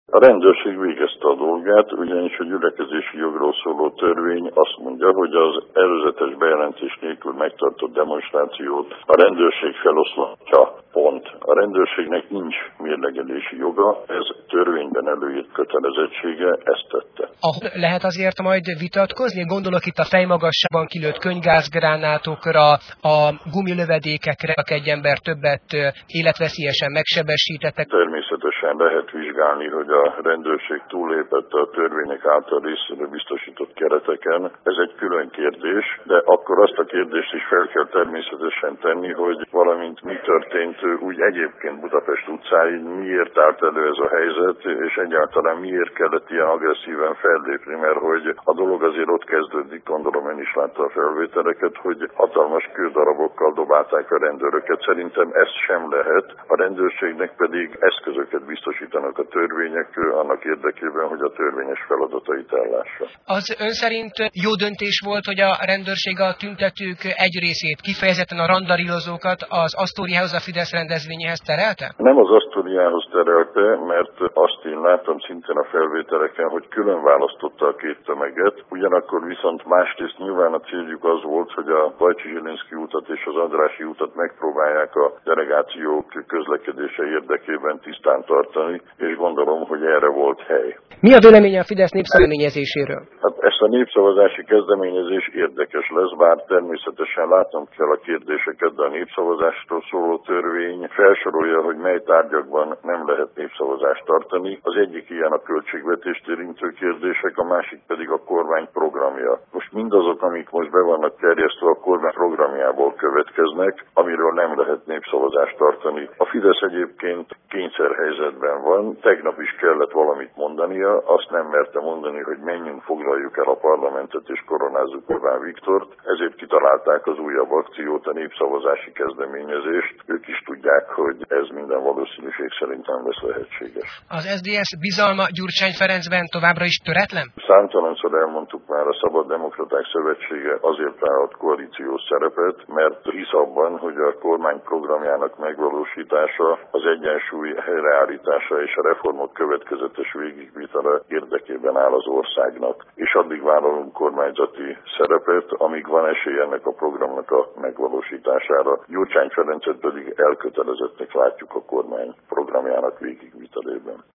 A rendőrség végezte a dolgát, ugyanis a gyülekezési jogról szóló törvény azt mondja, hogy az előzetes bejelentés nélkül megtartott demonstrációt a rendőrség feloszlatja, pont. A rendőrségnek nincs mérlegelési joga, ez törvényben előírt kötelezettsége, ezt tette. Lehet azért majd vitatkozni? Gondolok itt a fejmagasságban kilőtt könygázgránátokra, a gumilövedékekre, egy ember többet életveszélyesen megsebesítettek. Természetesen lehet vizsgálni, hogy a rendőrség túllépett a törvények által részére biztosított kereteken. Ez egy külön kérdés, de akkor azt a kérdést is fel kell természetesen tenni, hogy valamint mi történt úgy egyébként Budapest utcáin, miért állt elő ez a helyzet, és egyáltalán miért kellett ilyen agresszíven fellépni, mert hogy a dolog azért ott kezdődik, gondolom ön is látta a felvételeket, hogy hatalmas kődarabokkal dobálták a rendőröket. Szerintem ez sem lehet, a rendőrségnek pedig eszközöket biztosítanak a törvények annak érdekében, hogy a törvényes feladatait ellássa. Az ön szerint jó döntés volt, hogy a rendőrség a tüntetők egy részét, kifejezetten a randarilozókat az Asztóriához, a Fidesz rendezvényéhez terelte? Nem az Asztóriához terelte, mert azt én láttam szintén a felvételeken, hogy külön választotta a két tömeget, ugyanakkor viszont másrészt nyilván a céljuk az volt, hogy a Bajcsy-Zsilinszky útat és az Andrássy útat megpróbálják a delegációk közlekedése érdekében tisztán tartani, és gondolom, hogy erre volt hely. Mi a véleménye a Fidesz népszavazásról? Hát ezt a népszavazási kezdeményezés érdekes lesz, bár természetesen látnom kell a kérdéseket, de a népszavazásról szóló törvény felsorolja, hogy mely tárgyakban nem lehet népszavazást tartani. Az egyik ilyen a költségvetést érintő kérdések, a másik pedig a kormány programja. Most mindazok, amik most be vannak terjesztve a kormány programjából következnek, amiről nem lehet népszavazást tartani. A Fidesz egyébként kényszerhelyzetben van, tegnap is kellett valamit mondania, azt nem merte mondani, hogy menjünk, foglaljuk el a parlamentet és koronázzuk Orbán Viktort, ezért kitalálták az újabb akciót, a népszavazási kezdeményezést. Ők is tudják, hogy ez minden valószínűség szerint nem lesz lehetséges. Az SZDSZ bizalma Gyurcsány Ferencben továbbra is töretlen? Számtalanszor elmondtuk már, a Szabad Demokraták Szövetsége azért vállalhat koalíciós szerepet, mert hisz abban, hogy a kormány programjának megvalósítása, az egyensúly helyreállítása és a reformok következetes végigvitele érdekében áll az országnak. És addig vállalunk kormányzati szerepet, amíg van esély ennek a programnak a megvalósítására. Gyurcsány Ferencet pedig elkötelezettnek látjuk a kormány programjának végigvitelében.